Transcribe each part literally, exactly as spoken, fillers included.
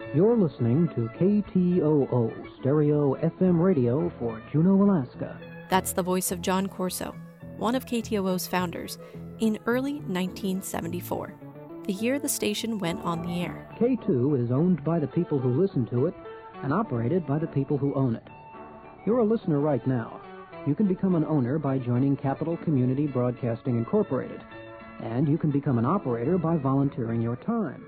You're listening to K T O O, stereo F M radio for Juneau, Alaska. That's the voice of John Corso, one of K T O O's founders, in early nineteen seventy-four, the year the station went on the air. K two is owned by the people who listen to it and operated by the people who own it. You're a listener right now. You can become an owner by joining Capital Community Broadcasting Incorporated, and you can become an operator by volunteering your time.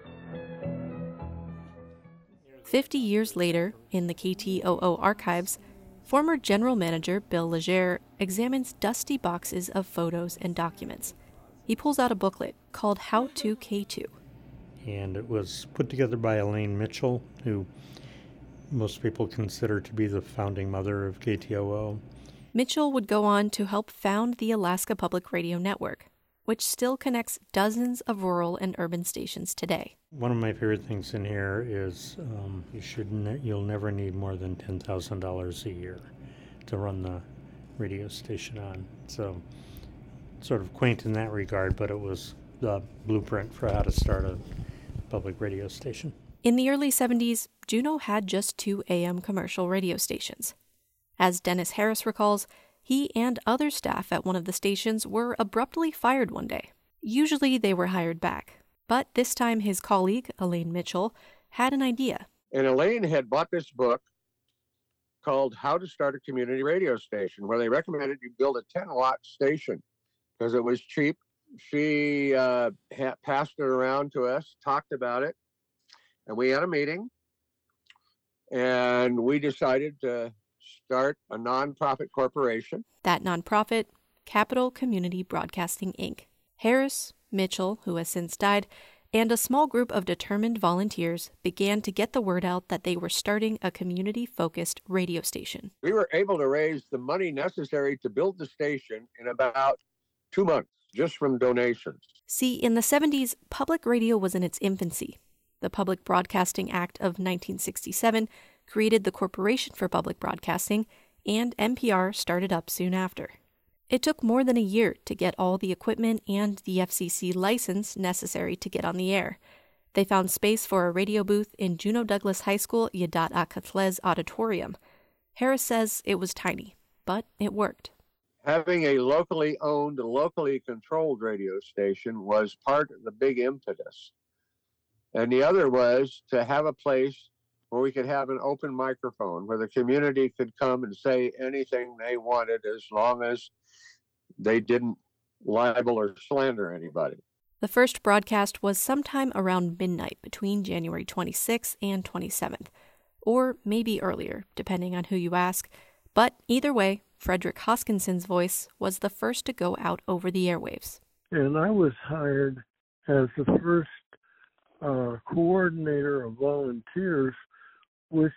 Fifty years later, in the K T O O archives, former General Manager Bill Legere examines dusty boxes of photos and documents. He pulls out a booklet called How to K two. And it was put together by Elaine Mitchell, who most people consider to be the founding mother of K T O O. Mitchell would go on to help found the Alaska Public Radio Network, which still connects dozens of rural and urban stations today. One of my favorite things in here is um, you should ne- you'll never need more than ten thousand dollars a year to run the radio station on. So sort of quaint in that regard, but it was the blueprint for how to start a public radio station. In the early seventies, Juneau had just two A M commercial radio stations. As Dennis Harris recalls, he and other staff at one of the stations were abruptly fired one day. Usually they were hired back, but this time his colleague, Elaine Mitchell, had an idea. And Elaine had bought this book called How to Start a Community Radio Station, where they recommended you build a ten-watt station because it was cheap. She uh, ha- passed it around to us, talked about it, and we had a meeting, and we decided to start a nonprofit corporation. That nonprofit, Capital Community Broadcasting, Incorporated. Harris, Mitchell, who has since died, and a small group of determined volunteers began to get the word out that they were starting a community-focused radio station. We were able to raise the money necessary to build the station in about two months, just from donations. See, in the seventies, public radio was in its infancy. The Public Broadcasting Act of nineteen sixty-seven created the Corporation for Public Broadcasting, and N P R started up soon after. It took more than a year to get all the equipment and the F C C license necessary to get on the air. They found space for a radio booth in Juneau Douglas High School Yadat Akatles Auditorium. Harris says it was tiny, but it worked. Having a locally owned, locally controlled radio station was part of the big impetus. And the other was to have a place where we could have an open microphone, where the community could come and say anything they wanted as long as they didn't libel or slander anybody. The first broadcast was sometime around midnight between January twenty-sixth and twenty-seventh, or maybe earlier, depending on who you ask. But either way, Frederick Hoskinson's voice was the first to go out over the airwaves. And I was hired as the first uh, coordinator of volunteers, which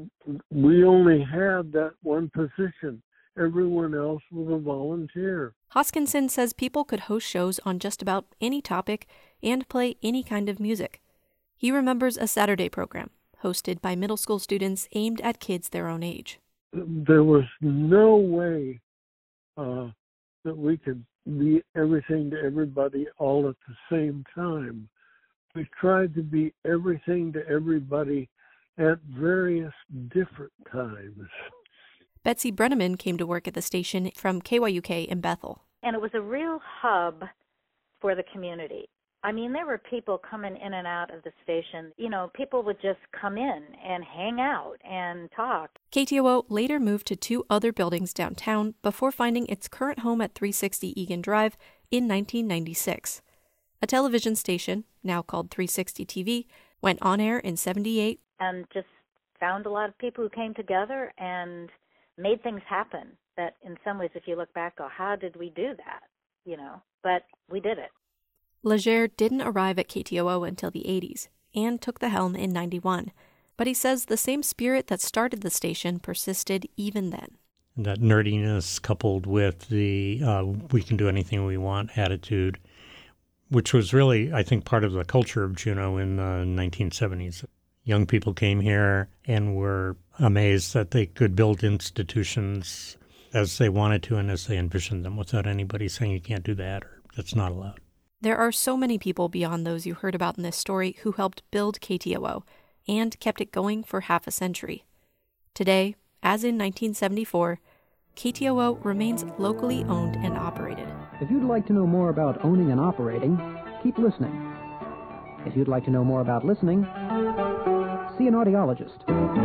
we only had that one position. Everyone else was a volunteer. Hoskinson says people could host shows on just about any topic and play any kind of music. He remembers a Saturday program hosted by middle school students aimed at kids their own age. There was no way uh, that we could be everything to everybody all at the same time. We tried to be everything to everybody at various different times. Betsy Brenneman came to work at the station from K Y U K in Bethel. And it was a real hub for the community. I mean, there were people coming in and out of the station. You know, people would just come in and hang out and talk. K T O O later moved to two other buildings downtown before finding its current home at three sixty Egan Drive in nineteen ninety-six. A television station, now called three sixty T V, went on air in seventy-eight. And just found a lot of people who came together and made things happen that in some ways, if you look back, go, how did we do that? You know, but we did it. Legere didn't arrive at K T O O until the eighties and took the helm in ninety-one. But he says the same spirit that started the station persisted even then. That nerdiness coupled with the uh, we can do anything we want attitude, which was really, I think, part of the culture of Juneau in the nineteen seventies. Young people came here and were amazed that they could build institutions as they wanted to and as they envisioned them without anybody saying you can't do that or that's not allowed. There are so many people beyond those you heard about in this story who helped build K T O O, and kept it going for half a century. Today, as in nineteen seventy-four, K T O O remains locally owned and operated. If you'd like to know more about owning and operating, keep listening. If you'd like to know more about listening, see an audiologist.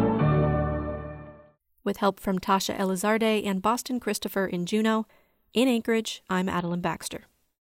With help from Tasha Elizarde and Boston Christopher in Juneau, in Anchorage, I'm Adeline Baxter.